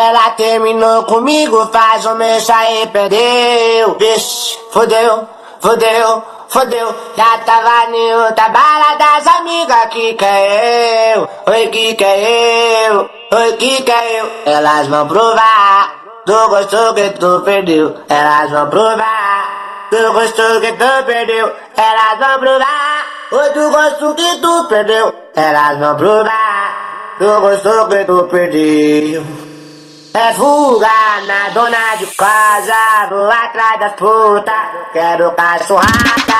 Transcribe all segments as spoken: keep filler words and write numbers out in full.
Ela terminou comigo, faz um mês aí, perdeu. Vixe, fodeu, fodeu, fodeu. Já tava em outra bala das amigas, que que é eu? Oi, que que é eu? Oi, que que é eu? Elas vão provar do gosto que tu perdeu. Elas vão provar do gosto que tu perdeu. Elas vão provar o do gosto que tu perdeu. Elas vão provar do gosto que tu perdeu. É fuga na dona de casa, vou atrás das putas, quero cachorrada.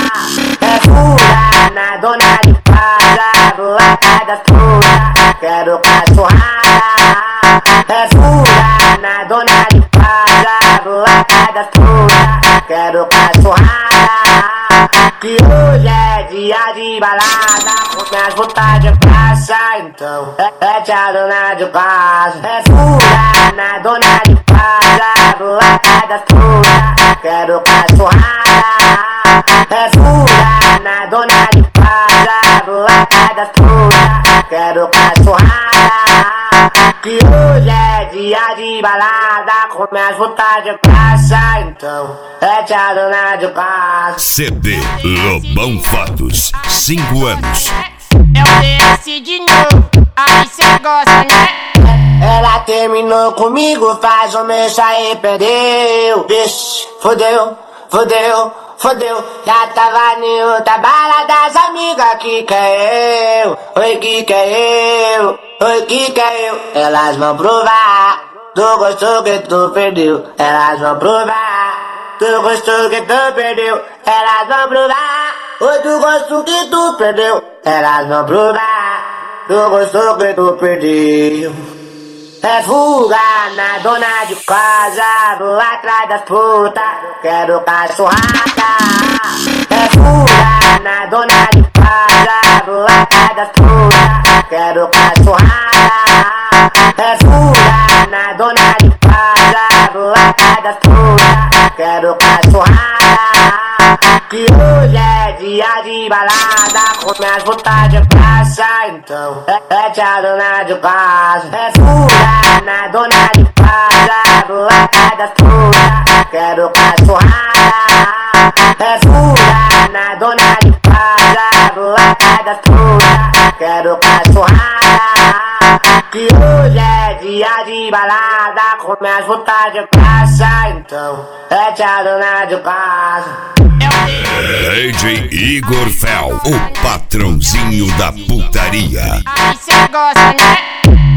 É fuga na dona de casa, vou atrás das putas, quero cachorrada. É fuga na dona de casa, vou atrás das putas, quero cachorrada. Que hoje é dia de balada, com minhas vontades de praça, então é, é tia dona de casa. É fuga na dona de casa, vou atrás das putas, quero cachorrada. É fuga na dona de casa, vou atrás das putas, quero cachorrada. Que hoje é dia de balada, com minhas vontades de praça, então é tia dona de casa. C D Lobão Fatos, cinco anos. É o D S de novo, aí cê gosta, né? Ela terminou comigo, faz um mês aí, perdeu. Vixe, fodeu, fodeu, fodeu. Já tava em outra bala das amigas, que que é eu? Oi, que que é eu? Oi, que que é eu? Elas vão provar do gosto que tu perdeu. Elas vão provar do gosto que tu perdeu. Elas vão provar o do gosto que tu perdeu. Elas vão provar do gosto que tu perdeu. É fuga na dona de casa, vou atrás das putas, quero cachorrada. É fuga na dona de casa, vou atrás das putas, quero cachorrada. É fuga na dona de casa, vou atrás das putas, quero cachorrada. Que hoje é dia de balada, com minhas vontades de praça, então é, é tia dona de casa. É fuga na dona de casa, vou atrás das putas, quero cachorrada. É fuga na dona de casa, vou atrás das putas, quero cachorrada. Que hoje é dia de balada, com minhas vontades de praça, então é tia dona de casa. D J Igor Fel, o patrãozinho da putaria. Aí cê gosta, né?